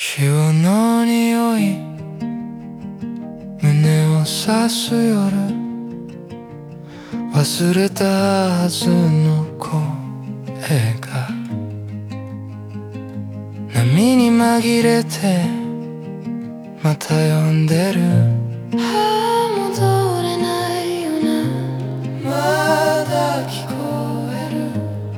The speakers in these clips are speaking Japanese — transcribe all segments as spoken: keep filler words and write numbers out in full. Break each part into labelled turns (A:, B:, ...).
A: 潮の匂い胸を刺す夜忘れたはずの声が波に紛れてまた呼んでる。ああ戻れないよな、まだ聞こえる。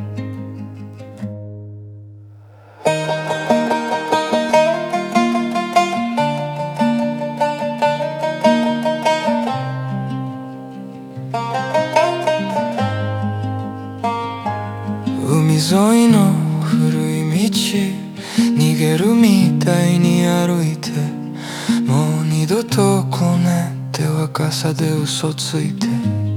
A: 海沿いの古い道逃げるみたいに歩いて、もう二度と来ねって若さで嘘ついて、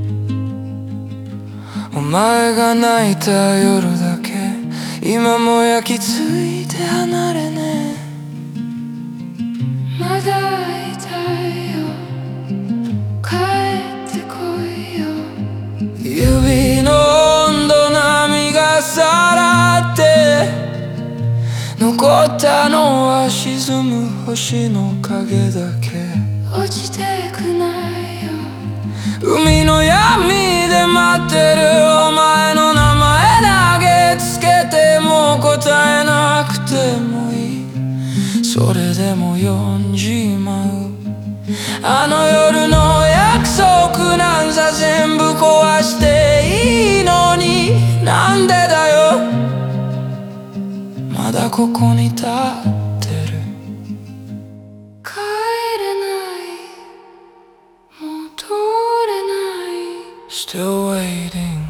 A: お前が泣いた夜だけ今も焼き付いて離れねえ。まだ会いたいよ、帰ってこいよ。指の温度波がさらって残ったのは沈む星の影だけ。落ちてくないよ。海の闇で待ってるお前の名前投げつけても答えなくてもいい。それでも呼んじまう。あの夜の約束なんざ全部壊していいのに、なんでだよまだここに立ってる。帰れない戻れない Still waiting。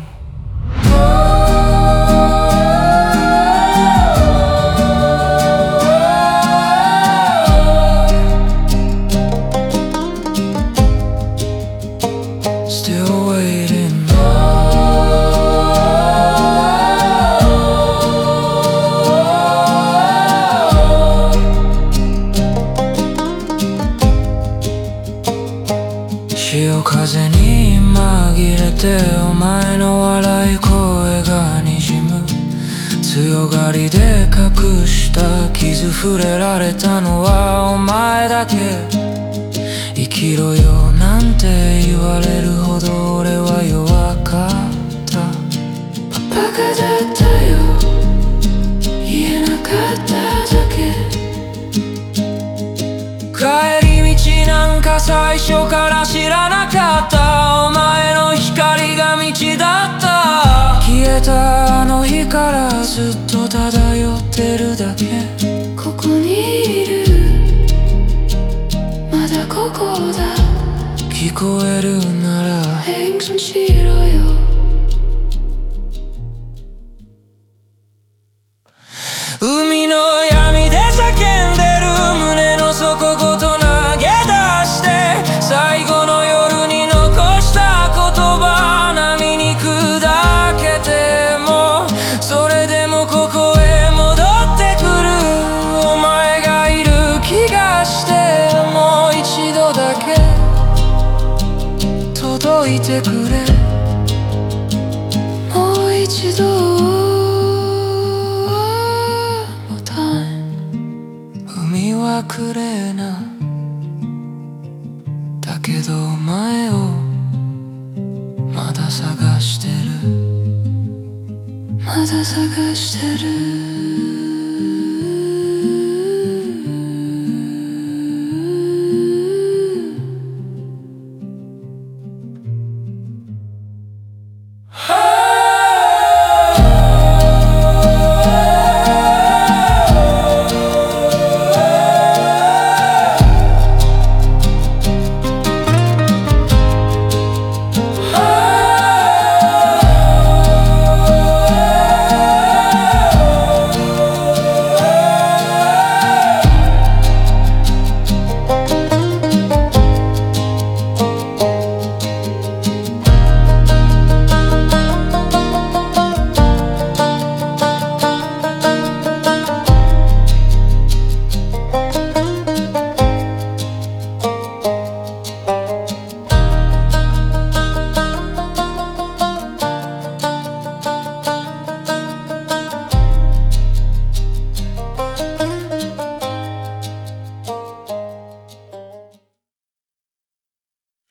A: Still waiting。潮風に紛れてお前の笑い声がにじむ。強がりで隠した傷触れられたのはお前だけ。生きろよなんて言われるほど俺は弱かった。バカだったよ言えなかっただけ。帰り道なんか最初から知らなかった。お前の光が道だった。消えたあの日からずっと漂ってるだけ。ここにいるまだここだ。聞こえるなら返信しろよ。海の闇で叫んでる胸の底ごと投げ出して、最後の夜に残した言葉波に砕けても、それでもここへ戻ってくるお前がいる気がして、もう一度だけ届いてくれ。もう一度海は綺麗なだけどお前をまだ探してる。まだ探してる。